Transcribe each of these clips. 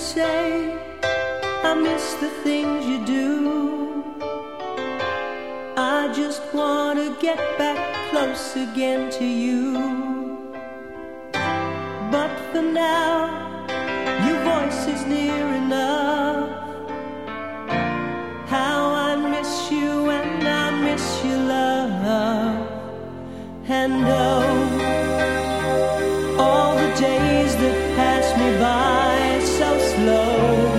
say I miss the things you do. I just want to get back close again to you. But for now, your voice is near enough. How I miss you and I miss your love. And oh, all the days that pass me by so slow,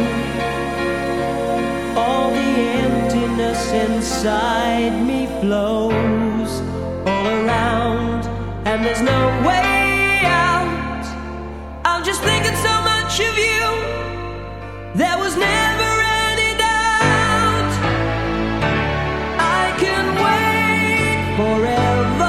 all the emptiness inside me flows all around, and there's no way out. I'm just thinking so much of you. There was never any doubt. I can wait forever.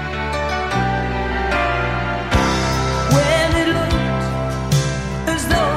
As though